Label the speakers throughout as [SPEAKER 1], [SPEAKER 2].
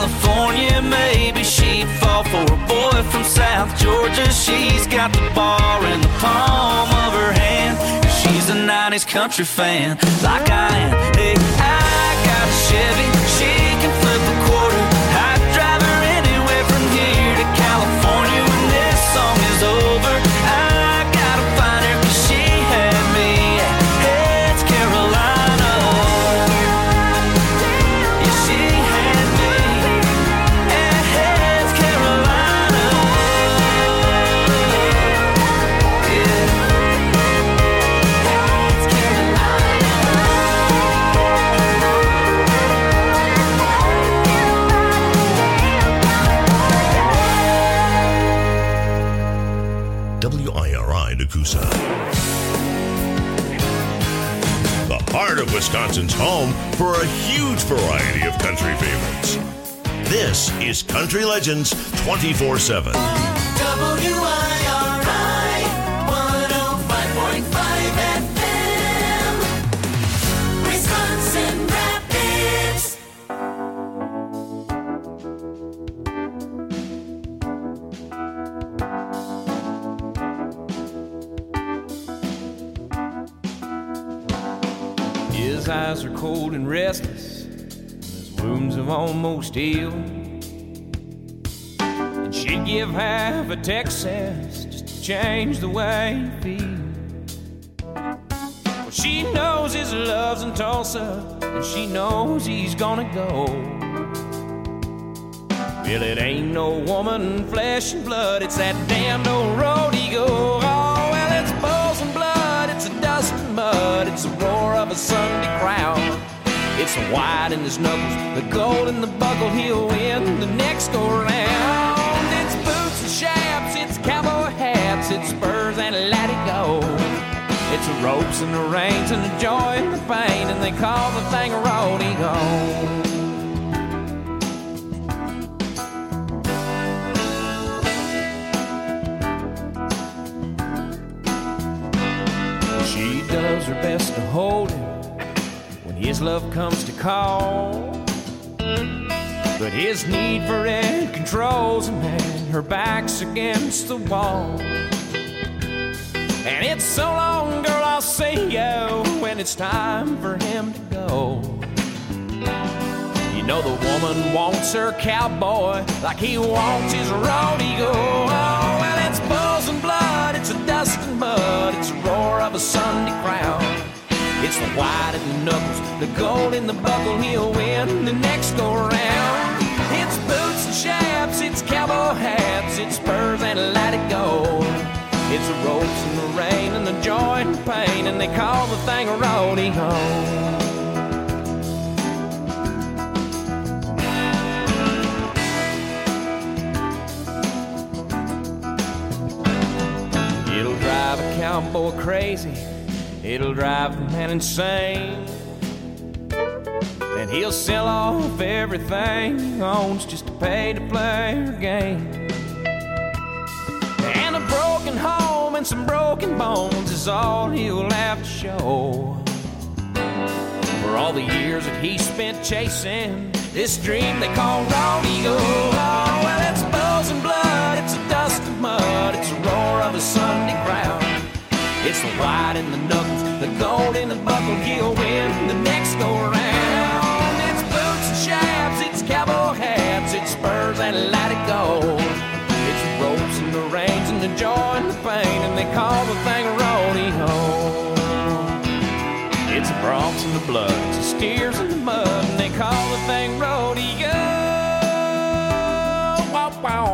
[SPEAKER 1] California, maybe she'd fall for a boy from South Georgia. She's got the bar in the palm of her hand. She's a 90s country fan, like I am. Hey, I got a Chevy, she can flip a quarter. I'd drive her anywhere from here to California when this song is over. I gotta find her 'cause she had me at Heads, Carolina. Yeah, she had me at Heads, Carolina. Yeah. Heads, Carolina.
[SPEAKER 2] WIRI Nakusa. The heart of Wisconsin's home for a huge variety of country favorites. This is Country Legends 24/7.
[SPEAKER 3] WIRI 105.5 FM, Wisconsin Rapids.
[SPEAKER 4] His eyes are cold and restless, his wounds have almost healed. And she'd give half a Texas just to change the way he feels. Well, she knows his love's in Tulsa, and she knows he's gonna go. Well, it ain't no woman, flesh and blood, it's that damned old road he go. Oh, well, it's bulls and blood, it's a dust and mud, it's the roar of a Sunday crowd. It's the white in his knuckles, the gold in the buckle, he'll win the next go round. It's boots and shafts, it's cowboy hats, it's spurs and let it go. It's the ropes and the reins and the joy and the pain, and they call the thing a rodeo. She does her best to hold him when his love comes to call. But his need for it controls him, and her back's against the wall. And it's so long, girl, I'll see you when it's time for him to go. You know the woman wants her cowboy like he wants his rodeo. Oh, well, it's bulls and blood, it's a dust and mud, it's a roar of a Sunday crowd. It's the white in the knuckles, the gold in the buckle, he'll win the next go round. It's boots and shafts, it's cowboy hats, it's spurs and let it go. It's the ropes and the rain and the joy and the pain, and they call the thing a rodeo. It'll drive a cowboy crazy, it'll drive the man insane. And he'll sell off everything he owns just to pay to play her game. And a broken home and some broken bones is all he'll have to show. For all the years that he spent chasing this dream they call rodeo. Oh, well, it's bulls and blood, it's a dust and mud, it's a roar of a Sunday crowd. It's the white in the knuckles, the gold in the buckle, he'll win the next go round. It's boots and shafts, it's cowboy hats, it's spurs and let it go. It's the ropes and the reins and the joy and the pain, and they call the thing a rodeo. It's the broncs and the blood, it's the steers and the mud, and they call the thing rodeo. Wow, wow.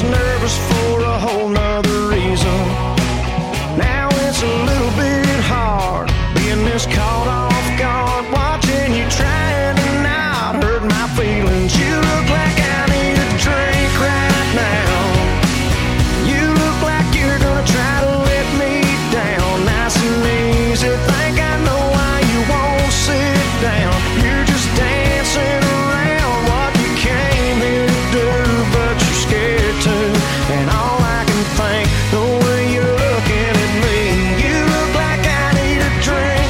[SPEAKER 5] nervous for a whole nother reason. Now it's a little bit hard being this caught off guard, watching you trying to not hurt my feelings. You look like I need a drink right now. You look like you're gonna try to let me down nice and easy. Think I know why you won't sit down. You're just dancing around what you came here to do, but you're scared to. And all I can think, the way you're looking at me, you look like I need a drink.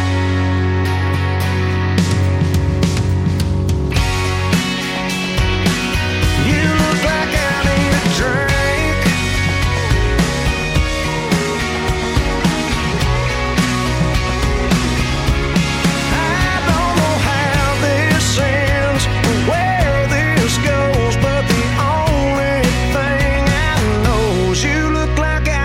[SPEAKER 5] You look like I need a drink. I don't know how this ends or where this goes, but the only thing I know is you look like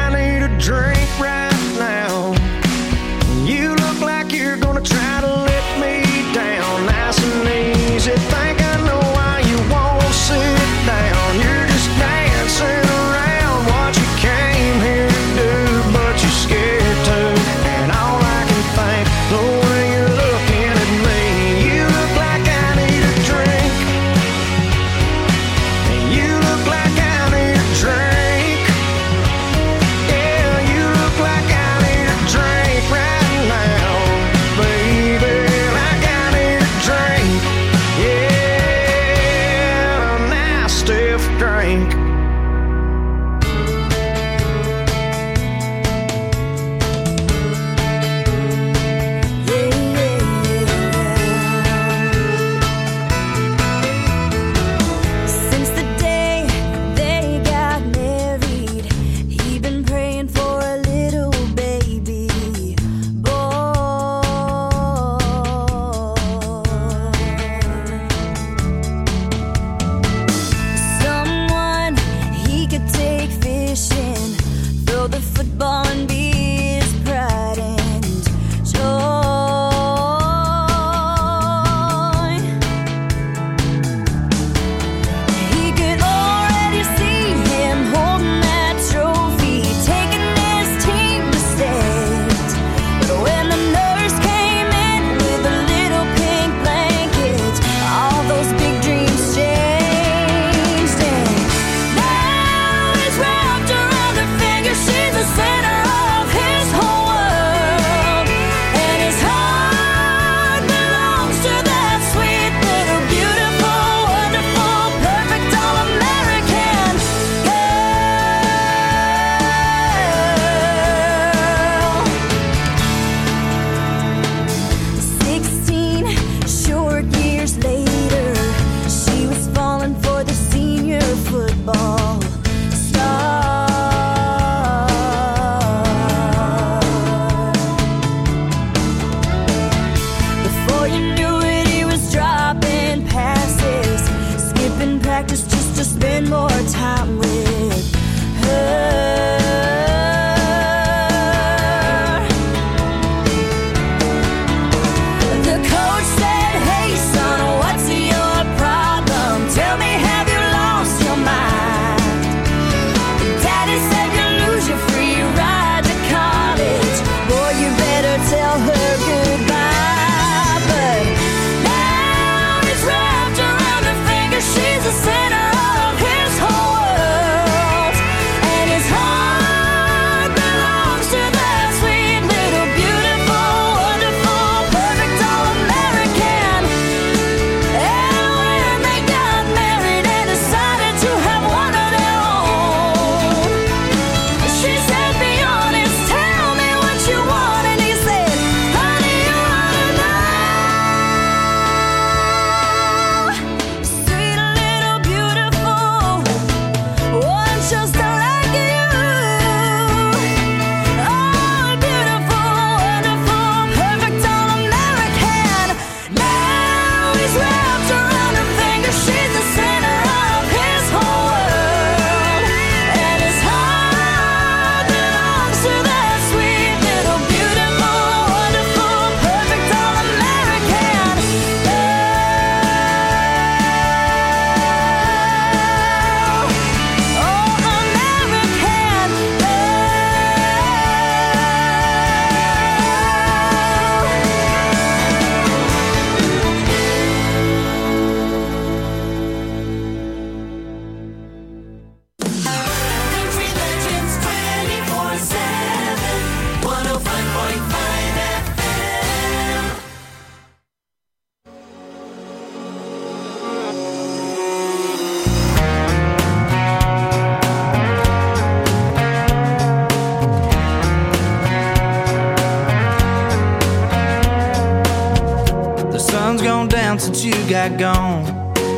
[SPEAKER 1] since you got gone.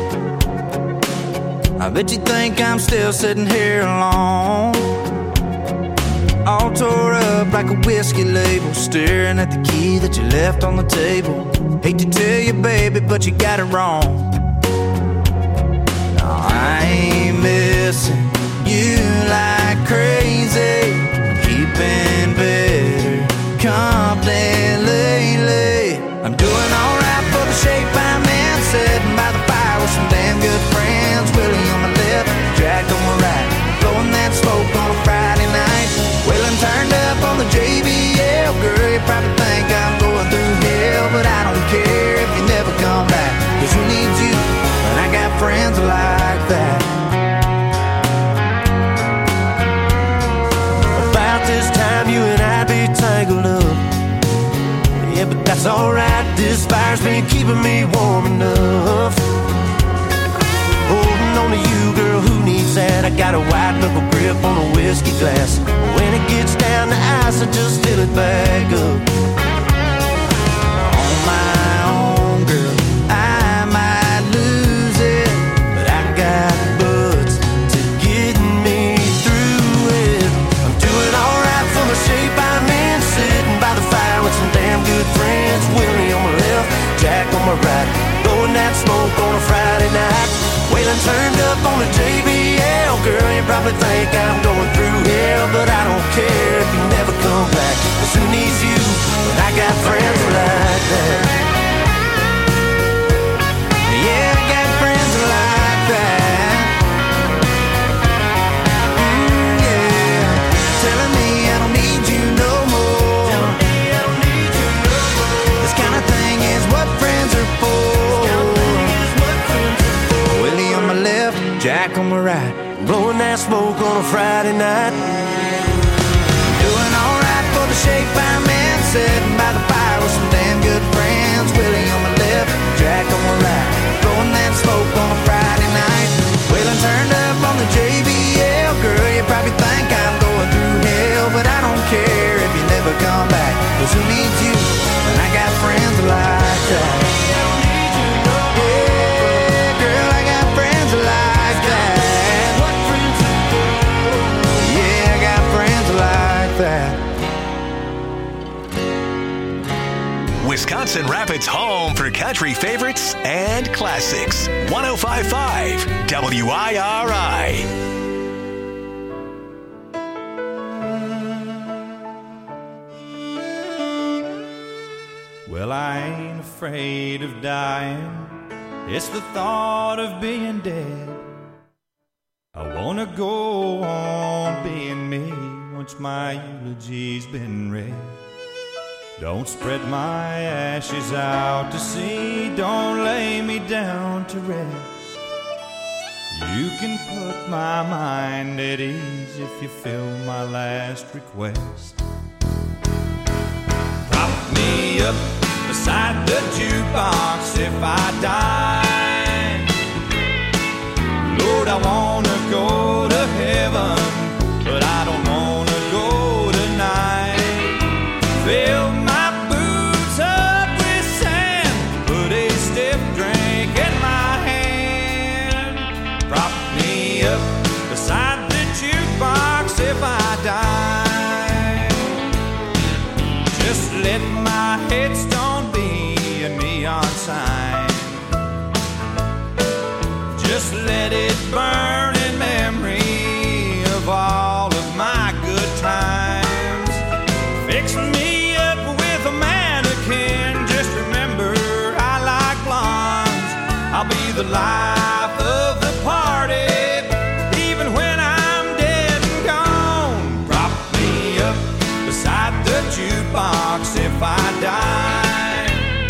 [SPEAKER 1] I bet you think I'm still sitting here alone, all tore up like a whiskey label, staring at the key that you left on the table. Hate to tell you, baby, but you got it wrong. No, I ain't missing you like crazy, keeping better company lately. I'm doing alright for the shape I'm in, sitting by the fire with some damn good friends. Willie on my left, Jack on my right, blowing that smoke on a Friday night. Waylon turned up on the JBL. Girl, you probably think I'm going through hell, but I don't care if you never come back, 'cause who needs you when I got friends like that?
[SPEAKER 5] About this time you and I'd be tangled up. Yeah, but that's alright, this fire's been keeping me warm enough. Holding on to you, girl, who needs that? I got a white knuckle grip on a whiskey glass. When it gets down to ice, I just fill it back up.
[SPEAKER 1] On my own, girl, I might lose it, but I got butts to get me through it.
[SPEAKER 5] I'm doing alright for the shape I'm in, sitting by the fire with some damn good friends. Willie on my left, Jack on my right, blowing that smoke on a Friday night. Waylon turned up on the JBL. Girl, you probably think I'm going through hell, but I don't care if you never come back, 'cause who needs you when I got friends like that?
[SPEAKER 1] Yeah, I got friends like that. Yeah, telling me I don't need you no more. This kind of thing is what friends are for. Willie on my left, Jack on my right,
[SPEAKER 5] Blowing that smoke on a Friday night.
[SPEAKER 1] doing alright for the shape I'm in, sitting by the fire with some damn good friends. Willie on my left, Jack on my right, blowing that smoke on a Friday night. Waylon turned up on the JBL. Girl, you probably think I'm going through hell, but I don't care if you never come back, 'cause who needs you when I got friends like that? Yeah, girl, I got friends like that. Yeah, I got friends like that.
[SPEAKER 6] Wisconsin Rapids' home for country favorites and classics. 105.5 WIRI.
[SPEAKER 7] Well, I ain't afraid of dying. It's the thought of being dead. I wanna go on being me once my eulogy's been read. Don't spread my ashes out to sea. Don't lay me down to rest. You can put my mind at ease if you fill my last request. Prop me up beside the jukebox if I die. Lord, I wanna go to heaven, but I don't wanna go tonight. Fill my boots up with sand, put a stiff drink in my hand. Prop me up beside the jukebox if I die. Just let my headstone be a neon sign. Just let it burn in memory of all of my good times. Fix me up with a mannequin. Just remember I like blondes. I'll be the life of the party, even when I'm dead and gone. Prop me up beside the jukebox if I die.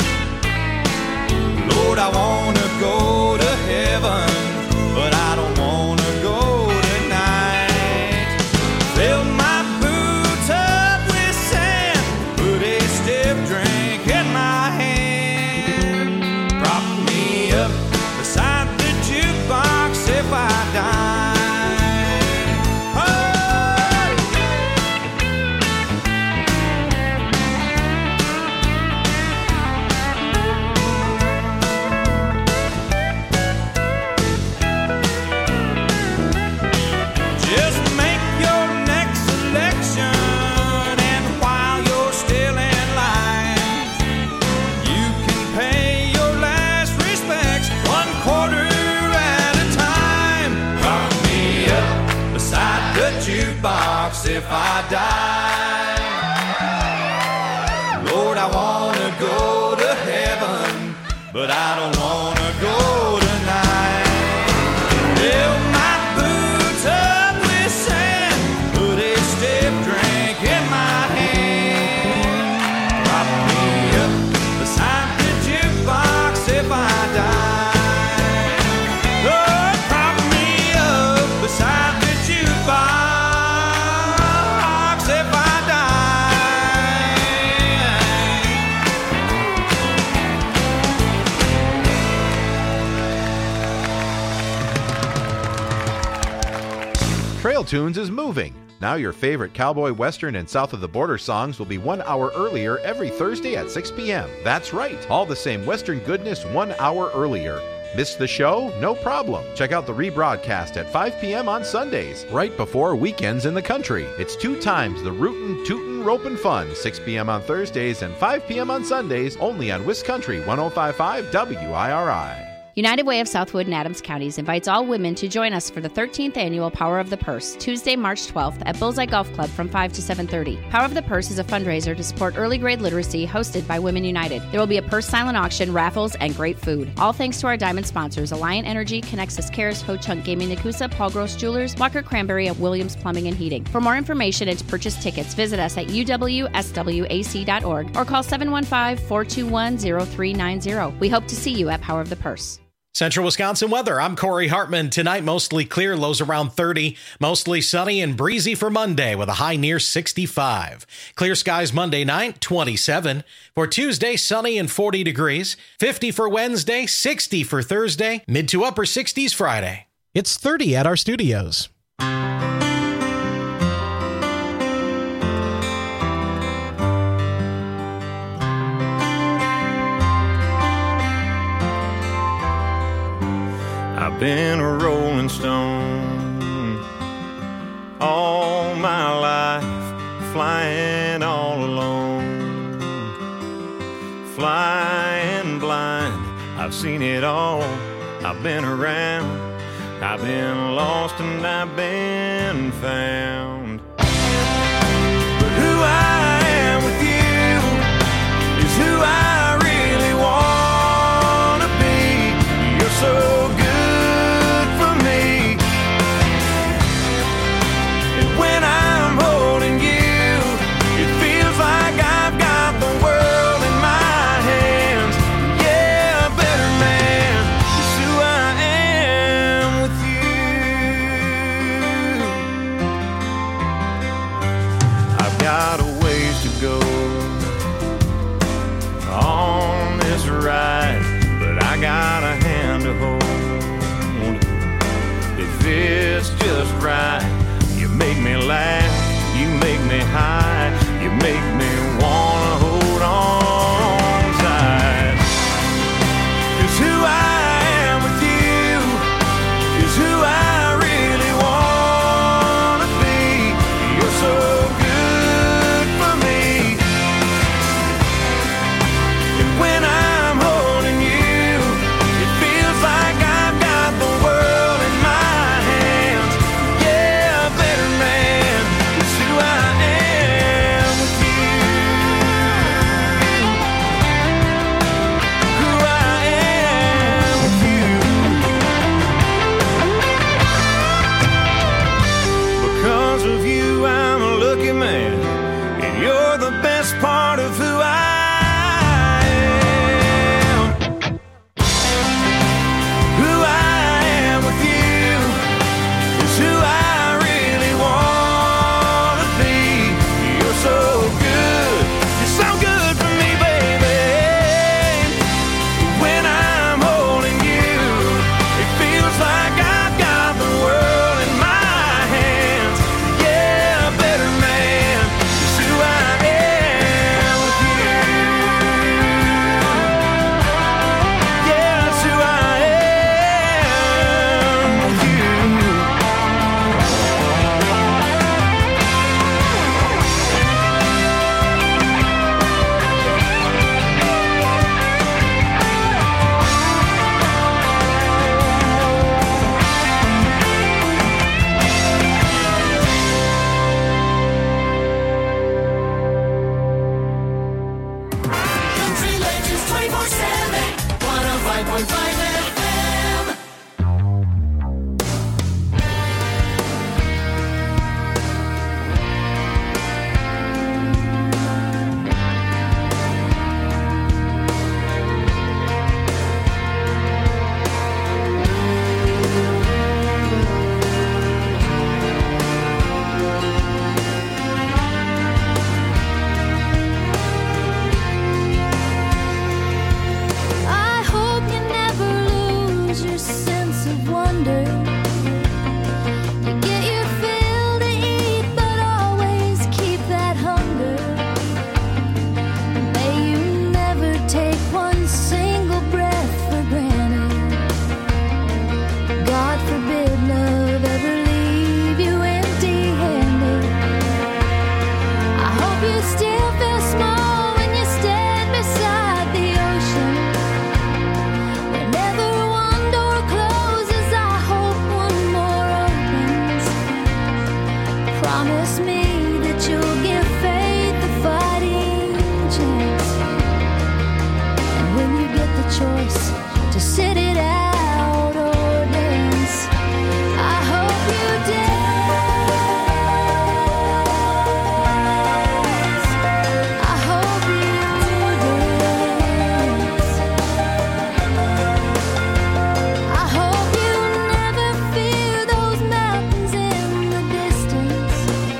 [SPEAKER 7] Lord, I wanna go to heaven, but I don't wanna go tonight. Fill my boots up with sand, put a stiff drink in my hand. Prop me up beside box if I die. Lord, I wanna go to heaven, but I don't wanna go tonight. Fill my boots up with sand, put a stiff drink in my hand. Prop me up beside the jukebox if I die. Oh, prop me up beside the jukebox if I
[SPEAKER 8] Trail Tunes is moving. Now your favorite cowboy, western, and south of the border songs will be 1 hour earlier every Thursday at 6 p.m. That's right, all the same western goodness 1 hour earlier. Missed the show? No problem. Check out the rebroadcast at 5 p.m. on Sundays, right before weekends in the country. It's 2 times the rootin', tootin', ropin' fun, 6 p.m. on Thursdays and 5 p.m. on Sundays, only on Wisconsin 105.5 WIRI.
[SPEAKER 9] United Way of Southwood and Adams Counties invites all women to join us for the 13th annual Power of the Purse, Tuesday, March 12th at Bullseye Golf Club from 5 to 7:30. Power of the Purse is a fundraiser to support early grade literacy hosted by Women United. There will be a purse silent auction, raffles, and great food. All thanks to our diamond sponsors, Alliant Energy, Connexus Cares, Ho Chunk Gaming Nakusa, Paul Gross Jewelers, Walker Cranberry, and Williams Plumbing and Heating. For more information and to purchase tickets, visit us at uwswac.org or call 715-421-0390. We hope to see you at Power of the Purse.
[SPEAKER 10] Central Wisconsin weather. I'm Corey Hartman. Tonight, mostly clear, lows around 30. Mostly sunny and breezy for Monday with a high near 65. Clear skies Monday night, 27. For Tuesday, sunny and 40 degrees. 50 for Wednesday, 60 for Thursday. Mid to upper 60s Friday.
[SPEAKER 11] It's 30 at our studios.
[SPEAKER 7] I've been a rolling stone all my life, flying all alone, flying blind. I've seen it all, I've been around, I've been lost and I've been found. But who I am with you is who I really want to be. You're so good for me, and when I'm holding you, it feels like I've got the world in my hands. Yeah, a better man is who I am with you. I've got a ways to go on this ride, but I got a hand to hold. If it's just right, you make me laugh, you make me high, you make me wanna hold on tight. 'Cause who I am with you is who I really wanna be. You're so good for me, and when I'm holding you, it feels like I've got the world in my hands. Yeah, a better man is who I am with you.
[SPEAKER 3] Promise me that you'll give faith a fighting chance. And when you get the choice to sit it out or dance, I hope you dance. I hope you dance. I hope you never fear those mountains in the distance.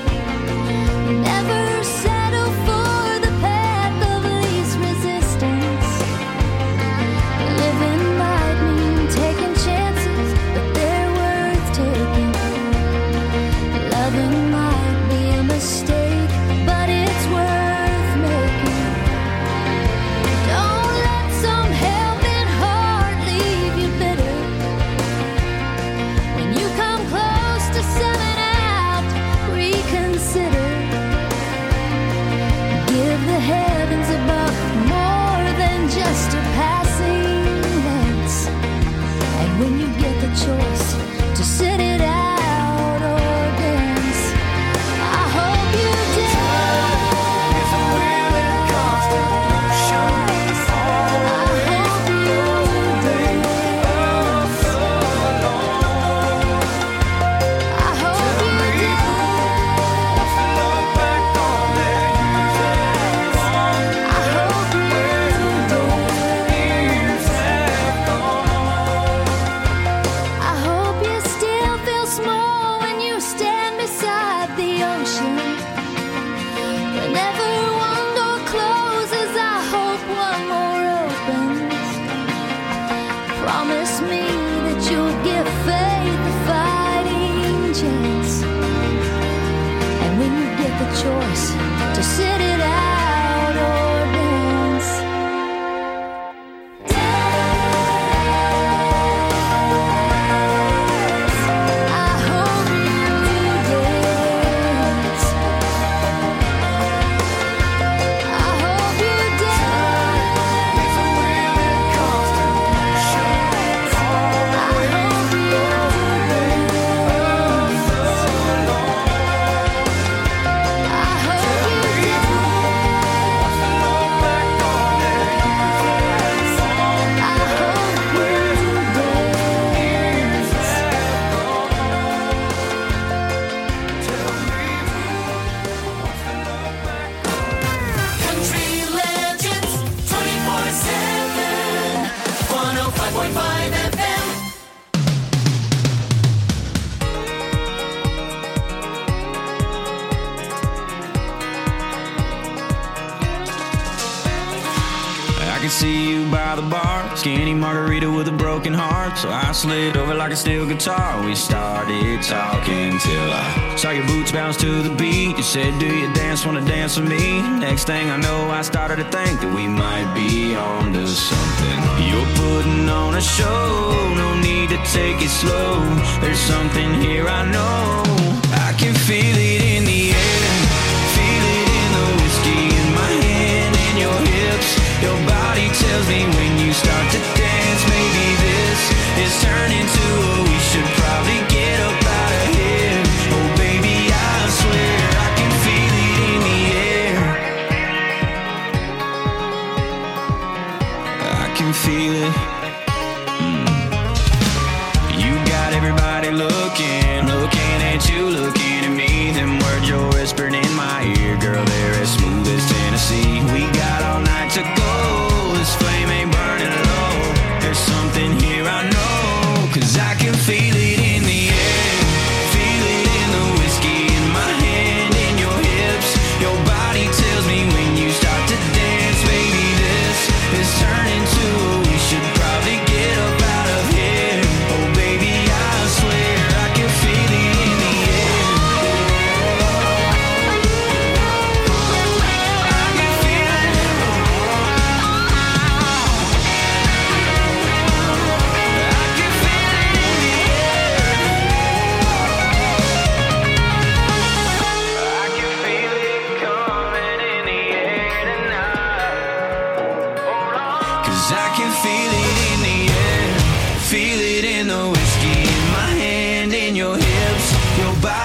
[SPEAKER 3] Never settle for the path of least resistance. Living might mean taking chances, but they're worth taking. Loving might be a mistake, but it's worth making. Don't let some helping heart leave you bitter. When you come close to selling out, reconsider. Give the heavens above more than just a passing glance. And when you get the choice to sit it out or dance, I hope you dance. I hope you dance. I hope you dance. I hope you I hope you still feel small when you stand beside the ocean. Whenever one door closes, I hope one more opens. Promise me that you'll give faith a fighting chance. And when you get the choice to sit it out or dance, I hope you dance. I hope you dance. I hope you
[SPEAKER 12] Country Legends 24/7 105.5 FM.
[SPEAKER 7] I can see you by the bar, skinny margarita with a broken heart. So I slid over like a steel guitar. We started talking till I saw your boots bounce to the beat. You said, do you dance, wanna dance with me? Next thing I know, I started to think that we might be on to something. You're putting on a show, no need to take it slow. There's something here I know. I can feel it in the air, feel it in the whiskey in my hand and your hips. Your body tells me when you start to dance, maybe this is turning to a we should probably get up out of here. Oh baby, I swear I can feel it in the air. I can feel it. You got everybody looking at you, looking at me.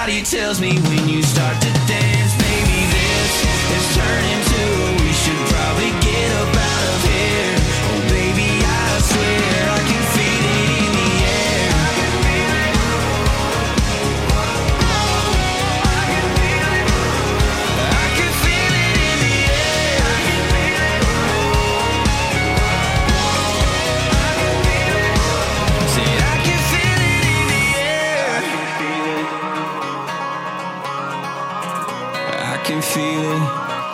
[SPEAKER 1] body tells me when you start to dance, maybe this is turning to we should probably get up out of here. Oh baby, I swear I can feel it in the air. I can feel it. I can feel it in the air. I can feel it. Say I can feel it in the air. I can feel it.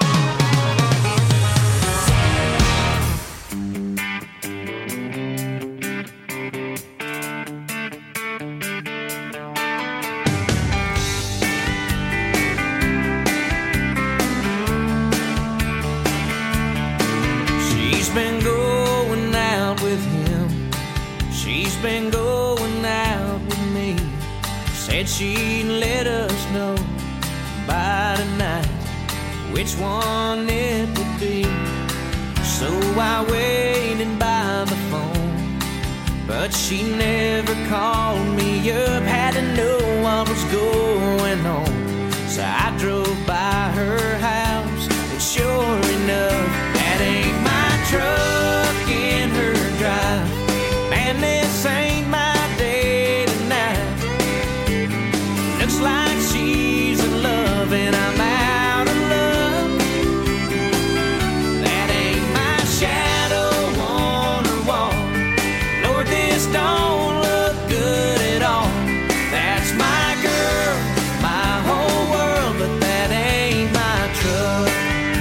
[SPEAKER 1] She's been going out with him. She's been going out with me. Said she'd let us know by tonight which one it would be. So I waited by the phone, but she never called me up. Had to know what was going on, so I drove by her house, and sure enough, that ain't my truck in her drive. Man, this ain't my day tonight. Looks like she's in love and I'm out of love. That ain't my shadow on her wall. Lord, this don't look good at all. That's my girl, my whole world, but that ain't my truck.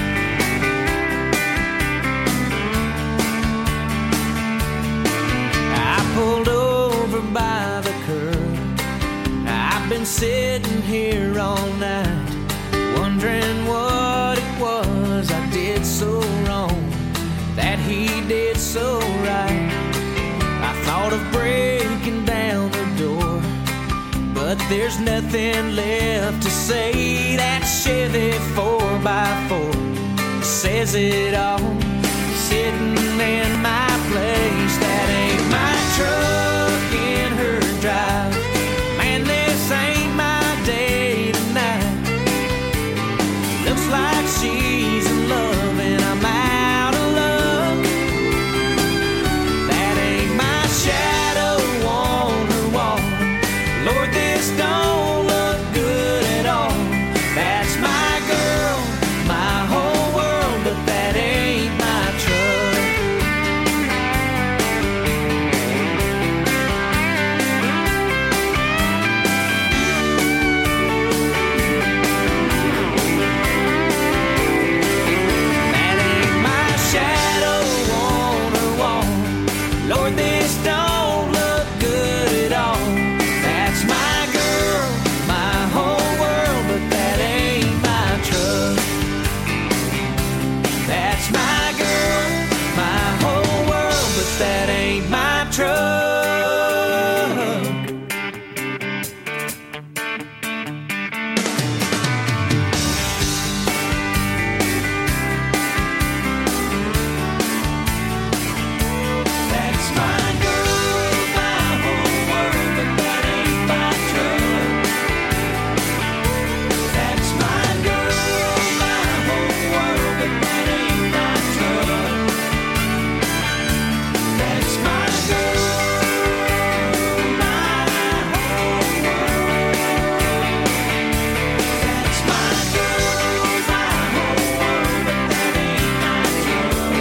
[SPEAKER 1] I pulled over by the curb. I've been sitting here all night, wondering what it was I did so wrong, that he did so right. I thought of breaking down the door, but there's nothing left to say. That Chevy 4x4 says it all, sitting in my place. That ain't my truck in her drive. Man, this ain't my day tonight. Looks like she's in love and I'm out of love. That ain't my shadow on her wall. Lord, this don't look good at all. That's my girl, my whole world, but that ain't my truck. That ain't my shadow on her wall. Lord, this don't look good at all. That's my girl, my whole world, but that ain't my truck. That's my girl, my whole world, but that ain't my truck. That's my girl, my whole world, but that ain't my truck. That's my girl, my whole world, but that ain't my truck. That's my girl, my whole world. That's my girl, my whole world, but that ain't my truck.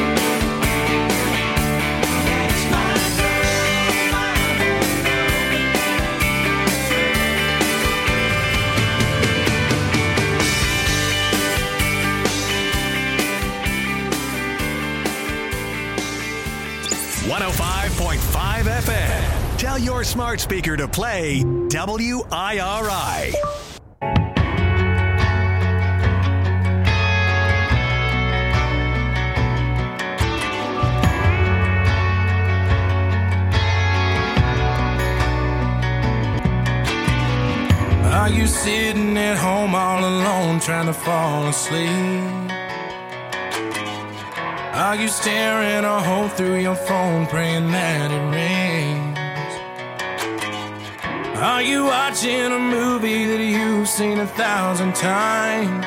[SPEAKER 1] That's my girl, my whole world.
[SPEAKER 6] 105.5 FM. Tell your smart speaker to play WIRI.
[SPEAKER 13] Are you sitting at home all alone trying to fall asleep? Are you staring a hole through your phone praying that it rings? Are you watching a movie that you've seen 1,000 times?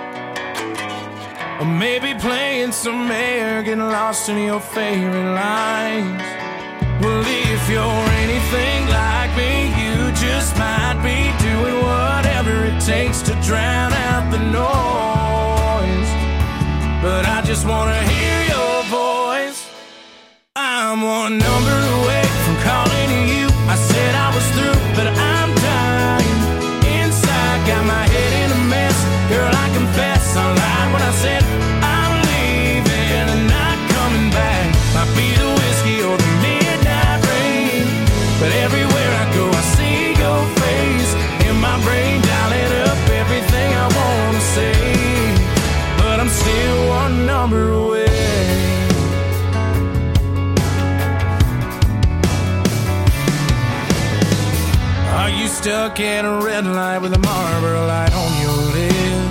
[SPEAKER 13] Or maybe playing some air, getting lost in your favorite lines? Well, if you're anything like me, you just might be doing whatever it takes to drown out the noise. But I just wanna hear your voice. I'm one number away from calling you. I said I was through, but I'm dying inside. Got my head in a mess. Girl, I confess I lied when I said I'm leaving and not coming back. Might be the whiskey or the midnight rain, but everywhere I go I see your face in my brain, dialing up everything I wanna say. But I'm still one number away. Are you stuck at a red light with a Marlboro light on your lip?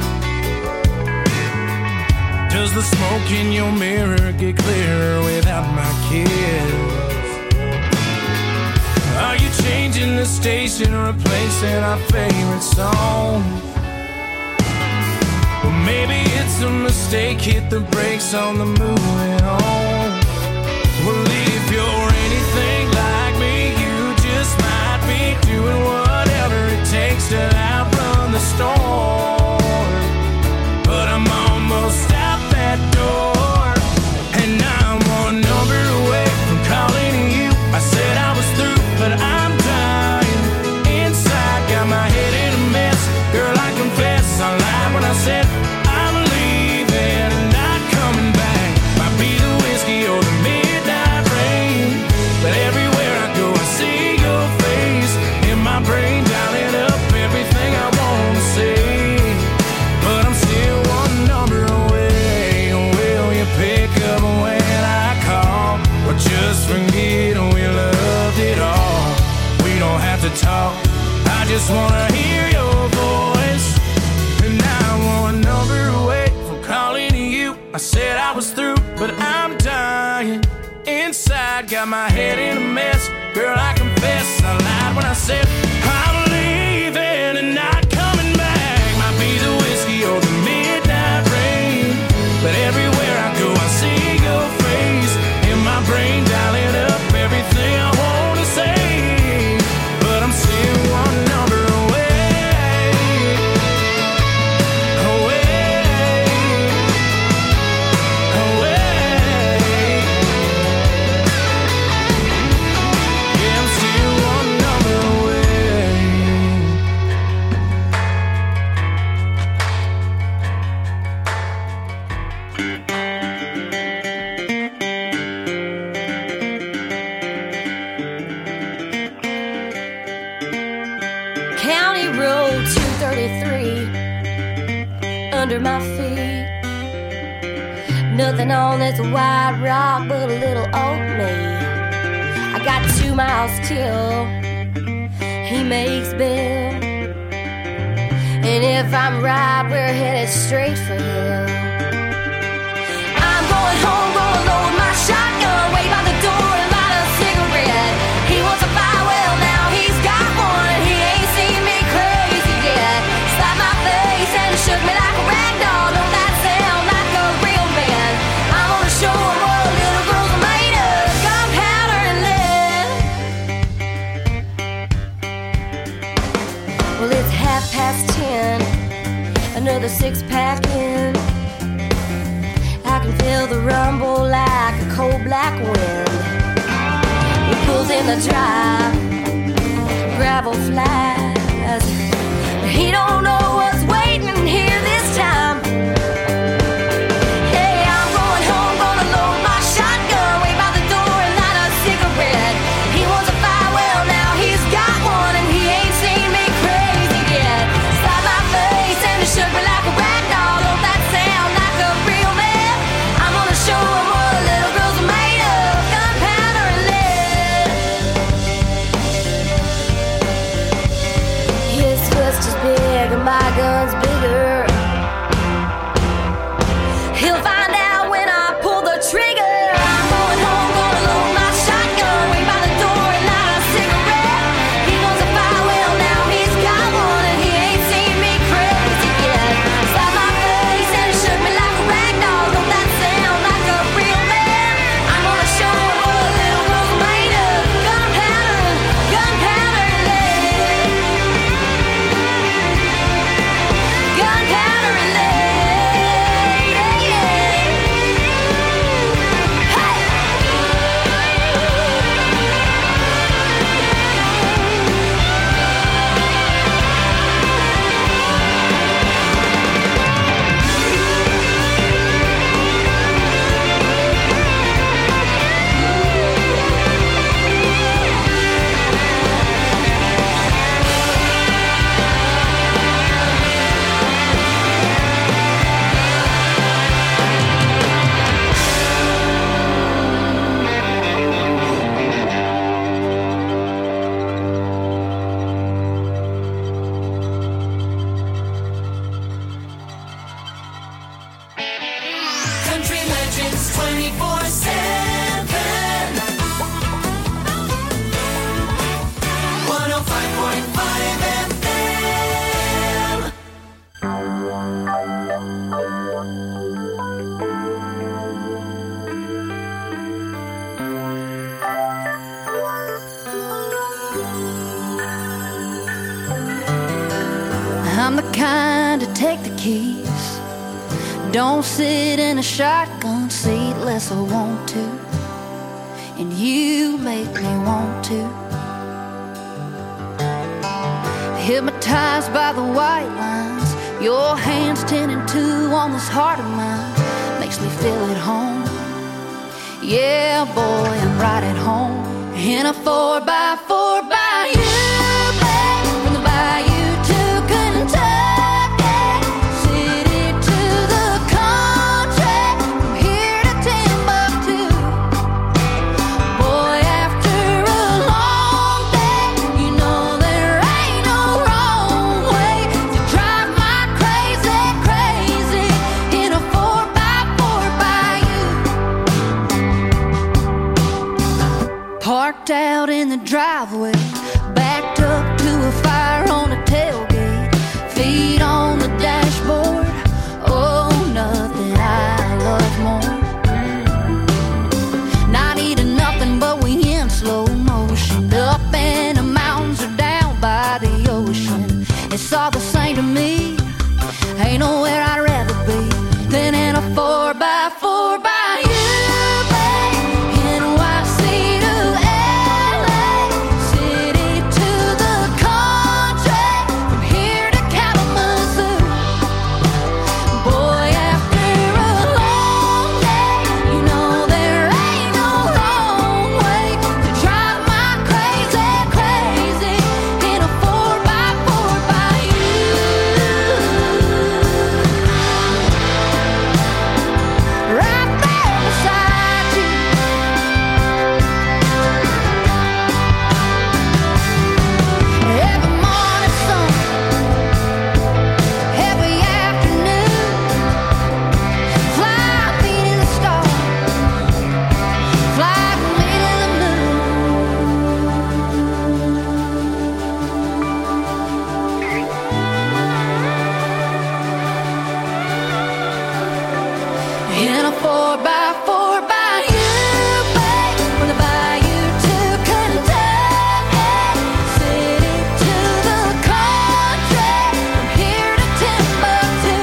[SPEAKER 13] Does the smoke in your mirror get clearer without my kiss? Are you changing the station, replacing our favorite song? Well, maybe it's a mistake, hit the brakes on the moving on. Well, if you're anything like me, you just might be doing whatever it takes to outrun the storm. But I'm almost out that door, and I'm one number away from calling you. I said I was through, but I'm dying inside. Got my head in a mess. Girl, I confess I lied when I said I'm leaving and not coming back. Might be the whiskey or the midnight rain, but everywhere I go I see your face in my brain, dialing up everything I wanna say. But I'm still one number away. Will you pick up when I call, or just forget we loved it all? We don't have to talk, I just wanna hear your voice. And I'm one number away from calling you. I said I was through, but I'm dying inside. Got my head in a mess. Girl, I confess I lied when I said I'm leaving and not coming back. Might be the whiskey or the midnight rain, but everywhere I go I see your face in my brain, dialing up everything I wanna say. But I'm still one number away, away, away. Yeah, I'm still one number away.
[SPEAKER 3] County Road 233 under my feet. Nothing on this white rock but a little old me. I got 2 miles till he makes Bill, and if I'm right, we're headed straight for hell. I'm going home, gonna load my shotgun, wait by the door and light a cigarette. He wants a fire, well now he's got one, and he ain't seen me crazy yet. Slapped my face and shook me like a rag doll. Don't that sound like a real man? I'm gonna show him what little girls are made of, gunpowder and lead. Well, it's 10:30, another 6-pack in. I can feel the rumble like a cold black wind. He pulls in the drive, gravel flies. He don't know what's waiting here this time. Hey, I'm going home, gonna load my shotgun, wait by the door and light a cigarette. He wants a fire, well now he's got one, and he ain't seen me crazy yet. Slapped my face and it shook me like a rag doll. Don't that sound like a real man? I'm gonna show him what little girls are made of, gunpowder and lead. His fist is big and my gun's bigger. He'll find out when I pull the trigger. I'm going home, gonna load my shotgun, wait by the door and light a cigarette. He wants a fire, take the keys. Don't sit in a shotgun seat unless I want to, and you make me want to. Hypnotized by the white lines, your hands 10 and 2 on this heart of mine makes me feel at home. Yeah, boy, I'm right at home in a 4x4 by you, babe, from the bayou to Kentucky, city to the country, from here to Timbuktu. Boy, after a long day, you know there ain't no wrong way to drive my crazy, crazy in a 4x4 by you. Parked out in the driveway, backed up to a fire on the tailgate, feet on the dashboard. Oh, nothing I love more. Not eating nothing, but we in slow motion, up in the mountains or down by the ocean. It's all the same to me. Ain't nowhere I'd rather be than in a 4x4 by you, babe. NYC to LA, city to the country, from here to Kalamazoo. Boy, after a long day, you know there ain't no wrong way to drive my crazy, crazy in a 4x4 by you. Right there beside you. Every morning sun, every afternoon, fly me to the stars, fly me to the moon. In a 4x4 by you, babe, from the bayou to Kentucky, city to the country, from here to Timbuktu.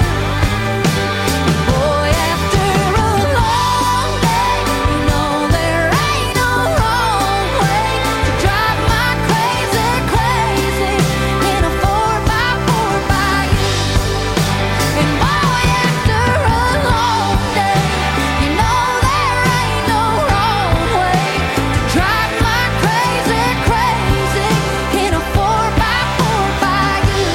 [SPEAKER 3] Boy, after a long day, you know there ain't no wrong way to drive my crazy, crazy in a 4x4 by you. And boy, after a long day, you know there ain't no wrong way to drive my crazy, crazy in a 4x4 by you.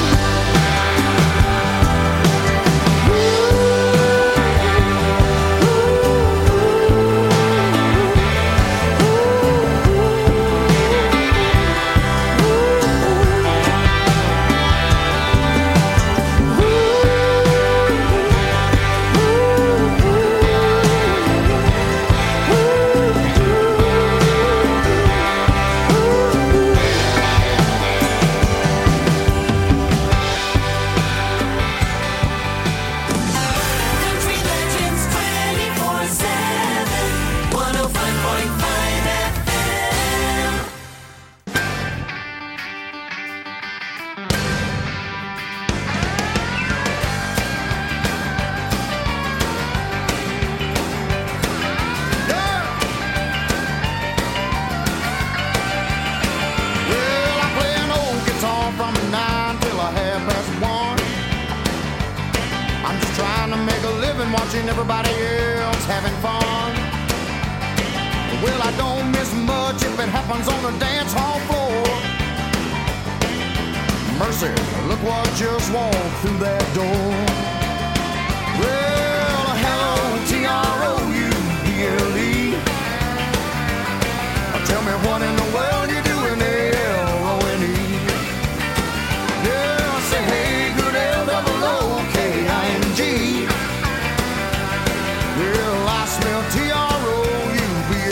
[SPEAKER 12] Country Legends 24/7, 105.5 FM.
[SPEAKER 5] Well, I play an old guitar from 9 till a 1:30. I'm just trying to make a living watching everybody else having fun. Well, I don't miss much if it happens on the dance hall floor. Mercy, look what just walked through that door. Well, hello, TROUBLE. Tell me what in the world you doing there, LONE. Yeah, I say, hey, good LOOKING. Well, I smell TROUBLE.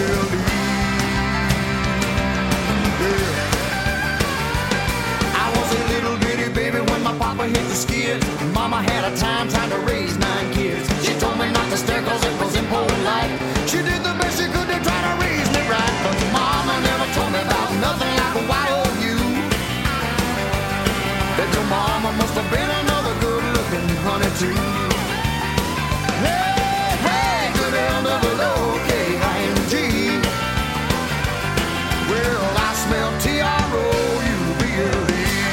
[SPEAKER 5] Yeah. I was a little bitty baby when my papa hit the skid. Mama had a time trying to raise 9 kids. She told me not to stare cause it was impolite. She did the best she could to try to raise me right, but Mama never told me about nothing like a YOU. That your mama must have been another good-looking honey. 22. Hey, hey, good L-O-O-K-I-N-G. Well, I smell T-R-O-U-B-L-E.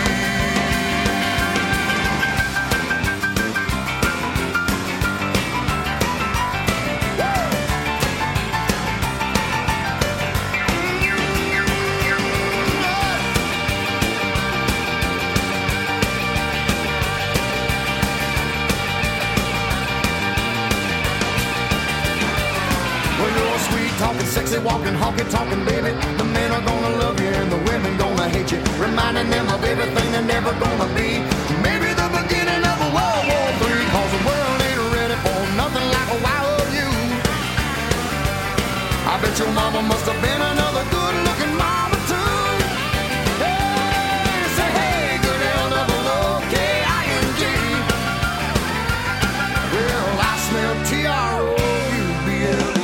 [SPEAKER 5] Talking sexy, walking, honky, talking, baby. The men are gonna love you and the women gonna hate you. Reminding them of everything they're never gonna be. Maybe the beginning of a World War III. Cause the world ain't ready for nothing like a wild you. I bet your mama must have been another good looking mama too. Hey, say hey, good L-O-O-K-I-N-G. Well, I smell T-R-O-U-B-L-E.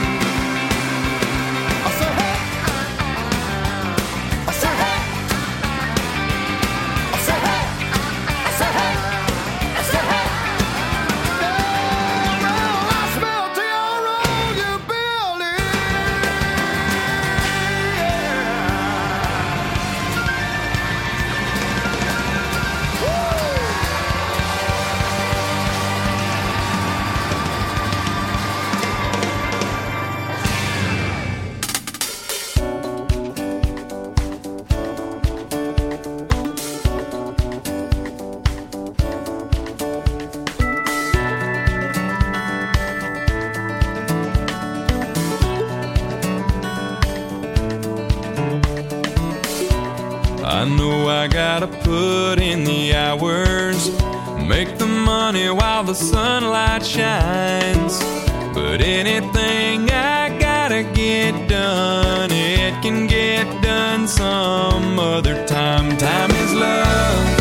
[SPEAKER 7] I know I gotta put in the hours, make the money while the sunlight shines. But anything I gotta get done, it can get done some other time. Time is love,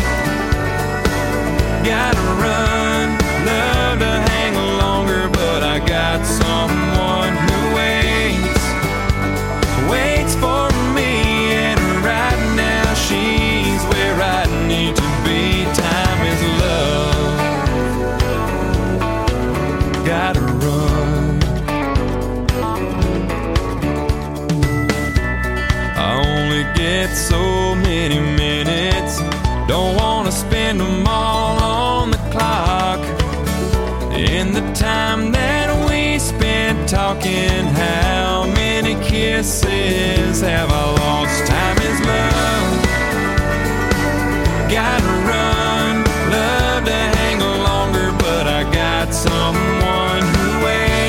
[SPEAKER 7] gotta run, love to hang longer, but I got someone who waits for me. She's where I need to be. Time is love, gotta run. I only get so many minutes, don't wanna spend them all on the clock. In the time that we spent talking, how many kisses have I lost? Time is love, gotta run, love to hang longer, but I got someone who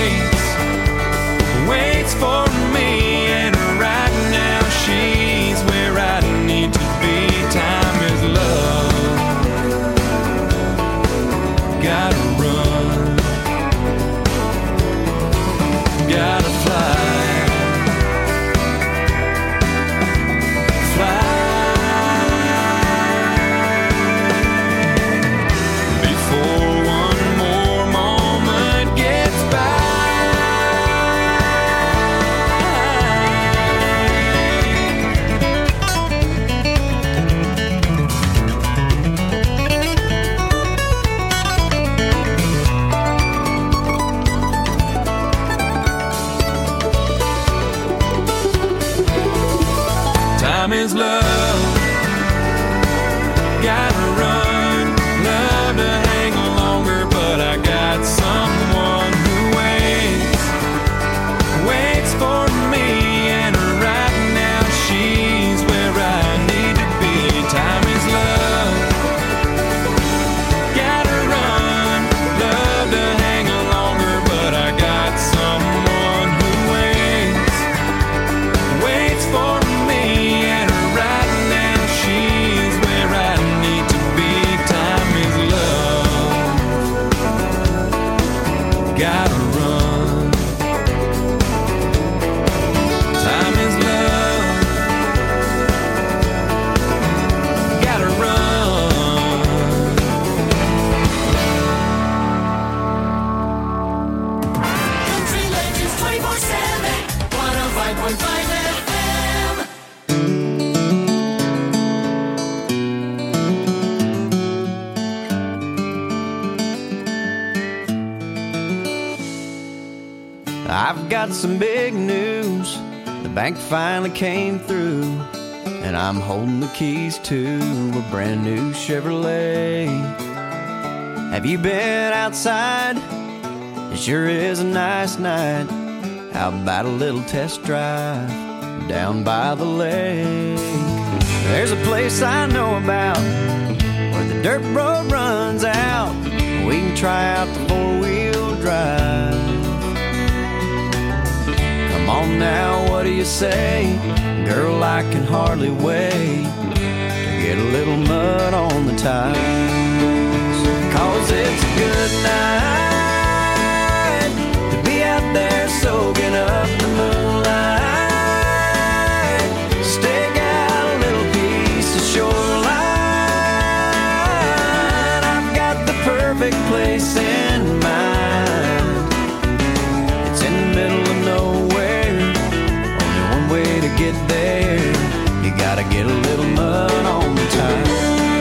[SPEAKER 7] waits for me, and right now she's where I need to be. Time is love, gotta run, gotta fly. Time is love, gotta run, love to hang longer, but I got someone who waits for me, and right now she's where I need to be. Time is love, gotta run, love to hang longer, but I got someone who waits for me. Gotta run. Time is love, gotta run.
[SPEAKER 12] Country Legends 24/7, 105.5 FM.
[SPEAKER 14] I've got some big news. The bank finally came through, and I'm holding the keys to a brand new Chevrolet. Have you been outside? It sure is a nice night. How about a little test drive down by the lake? There's a place I know about where the dirt road runs out. We can try out the four-wheel drive. Come on now, what do you say? Girl, I can hardly wait to get a little mud on the tires. 'Cause it's a good night to be out there soaking up the moonlight. Stake out a little piece of shoreline. I've got the perfect place in mind. It's in the middle of nowhere, only one way to get there. You gotta get a little mud on the tires.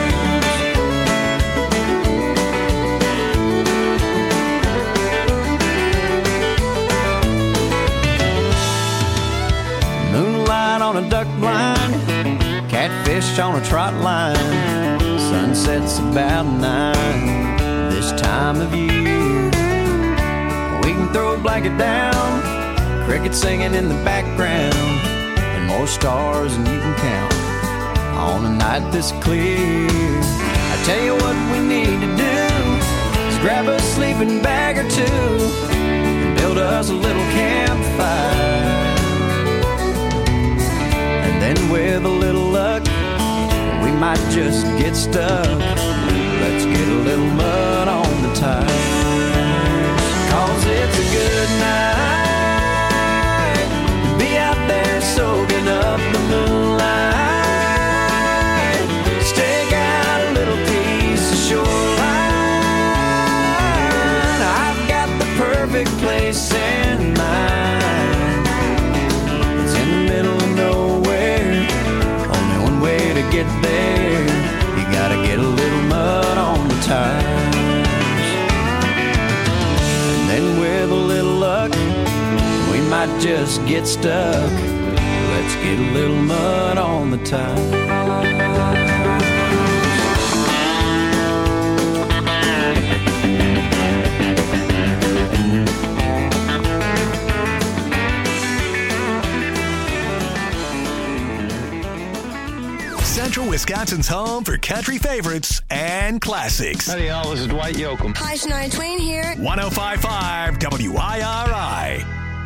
[SPEAKER 14] On a duck blind, catfish on a trot line. Sunset's about 9 this time of year. We can throw a blanket down, crickets singing in the background, and more stars than you can count on a night this clear. I tell you what we need to do is grab a sleeping bag or two and build us a little campfire. Then with a little luck, we might just get stuck. Let's get a little mud on the tires. 'Cause it's a good night to be out there soaking up the moonlight. Stake out a little piece of shoreline. I've got the perfect place in mind. It's in the middle of nowhere, only one way to get there. You gotta get a little mud on the tires. And then with a little luck, we might just get stuck. Let's get a little mud on the tires.
[SPEAKER 6] Central Wisconsin's home for country favorites and classics.
[SPEAKER 15] Howdy, y'all. This is Dwight Yoakam.
[SPEAKER 16] Hi, Shania Twain here.
[SPEAKER 6] 105.5 WIRI.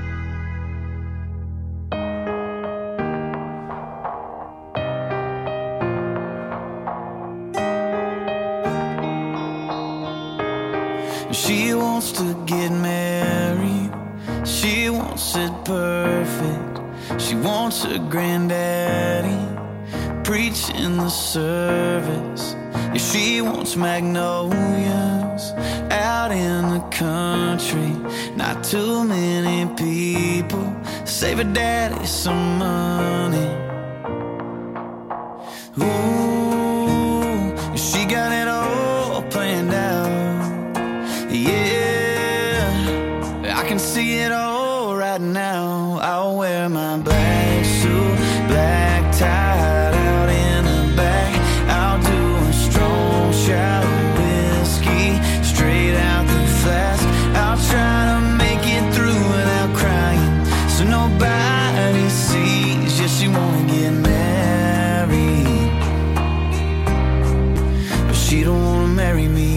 [SPEAKER 7] She wants to get married. She wants it perfect. She wants a granddaddy preaching the service. Yeah, she wants magnolias out in the country. Not too many people save her daddy some money. Ooh, she got it all planned out. Yeah, I can see it all right now. I'll wear my black suit, black tie out in the back. I'll do a strong shot of whiskey straight out the flask. I'll try to make it through without crying, so nobody sees. Yeah, she wanna get married, but she don't wanna marry me.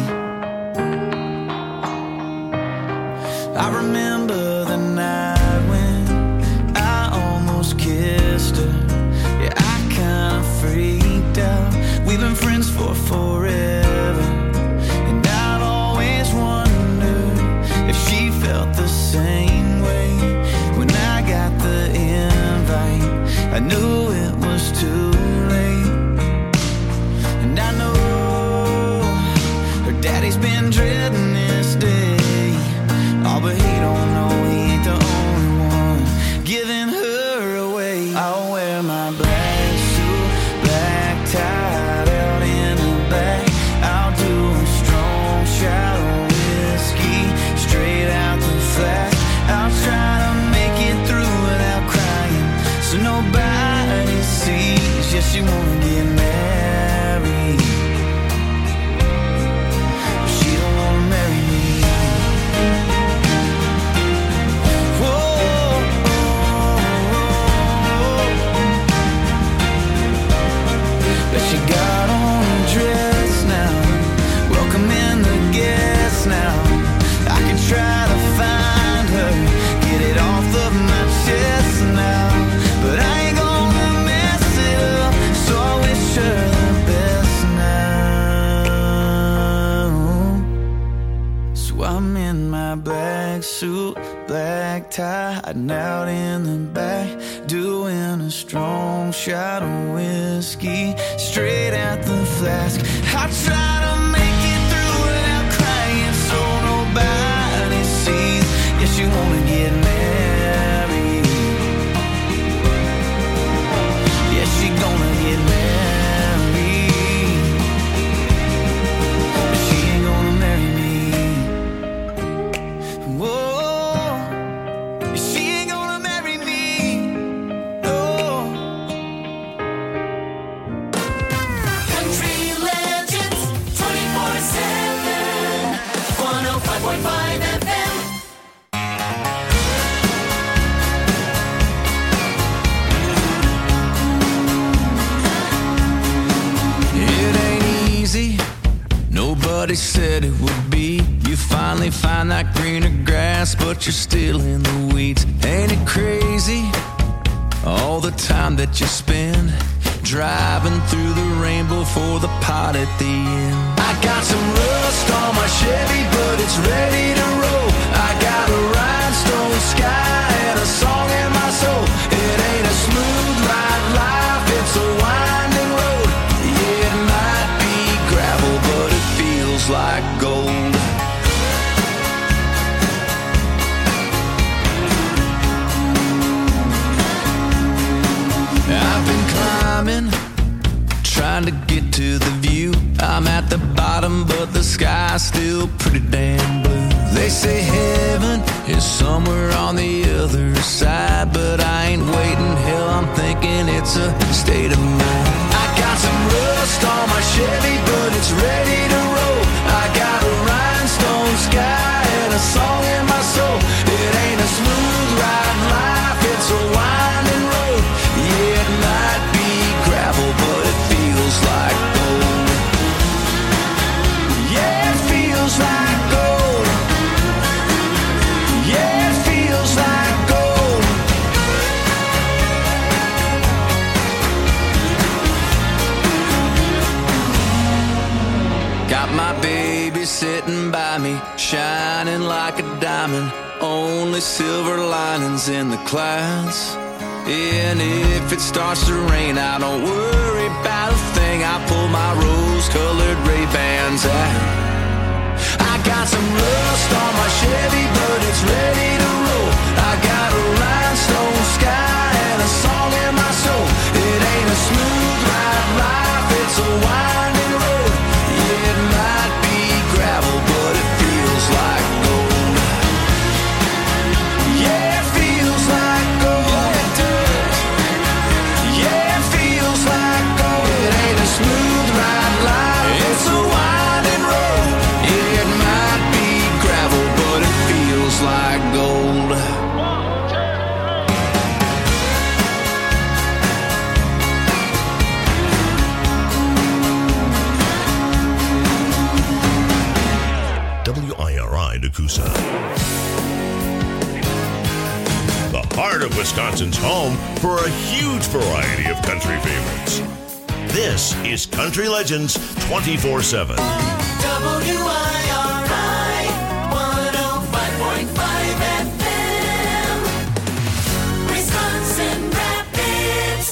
[SPEAKER 7] I remember the night when I almost kissed her. Yeah, I kinda freaked out. We've been friends for forever, and I've always wondered if she felt the same way. When I got the invite, I knew it was too late. And I know her daddy's been dreading this day. Oh, but he don't know he ain't the only one giving her away. I'll wear my black suit, black tie out in the back. I'll do a strong shot of whiskey straight out the flask. I'll my black suit, black tie, hiding out in the back, doing a strong shot of whiskey straight at the flask. I try to make it through without crying so nobody sees. Yes, you wanna get married. Yes, she gonna get married. But she ain't gonna marry me. Whoa, she ain't gonna marry me. No.
[SPEAKER 12] Country Legends 24/7, 105.5 FM.
[SPEAKER 13] It ain't easy, nobody said it would be. You finally find that greener grass, but you're still in the weeds. Ain't it crazy, all the time that you spend driving through the rainbow for the pot at the end? I got some rust on my Chevy, but it's ready to roll. I got a rhinestone sky and a song in my soul. It ain't a smooth ride life, it's a winding road. Yeah, it might be gravel, but it feels like gold. I've been climbing, trying to get to the view. I'm at the bottom, but the sky's still pretty damn blue. They say heaven is somewhere on the other side, but I ain't waiting. Hell, I'm thinking it's a state of mind. I got some rust on my Chevy, but it's ready to roll. I got a rhinestone sky and a song in my soul. It ain't a smooth ride life, it's a winding road. Yeah, it might be gravel, but it feels like gold. Yeah, it feels like gold. Yeah, it feels like gold. Got my baby sitting by me, shining like a diamond. Only silver linings in the clouds. And if it starts to rain, I don't worry about a thing. I pull my rose-colored Ray-Bans out. I got some rust on my Chevy, but it's ready to roll. I got a rhinestone sky and a song in my soul. It ain't a smooth ride life, it's a winding road. Yeah, it might be gravel, but it feels like gold. Yeah, it feels like gold. It does. Yeah, it feels like gold. It ain't a smooth ride life, it's a winding road. It might be gravel, but it feels like gold.
[SPEAKER 2] WIRI Nakusa. The heart of Wisconsin's home for a huge variety of country favorites. This is Country Legends 24/7.
[SPEAKER 12] WIRI 105.5 FM, Wisconsin Rapids.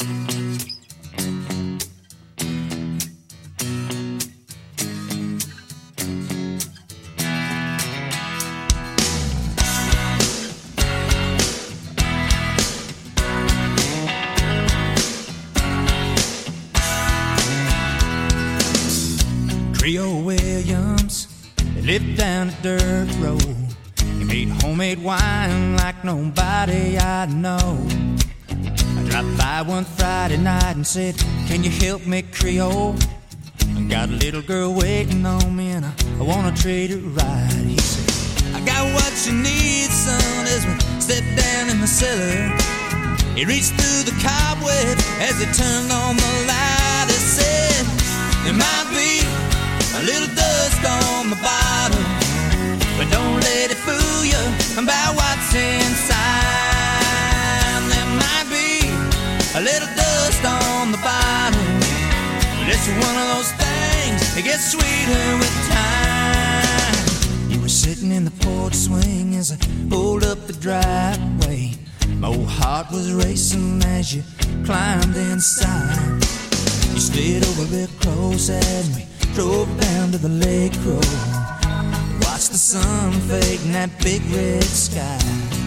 [SPEAKER 15] Creole Williams lived down a dirt road. He made homemade wine like nobody I know. I dropped by one Friday night and said, "Can you help me, Creole? I got a little girl waiting on me and I want to treat her right." He said, "I got what you need, son," as we stepped down in the cellar. He reached through the cobweb as he turned on the light. He said, "There might be a little dust on the bottom, but don't let it fool you about what's inside. There might be a little dust on the bottom, but it's one of those things that gets sweeter with time." He was sitting in in the porch swing as I pulled up the driveway. My old heart was racing as you climbed inside. You slid over real close and we drove down to the lake road. Watched the sun fade in that big red sky.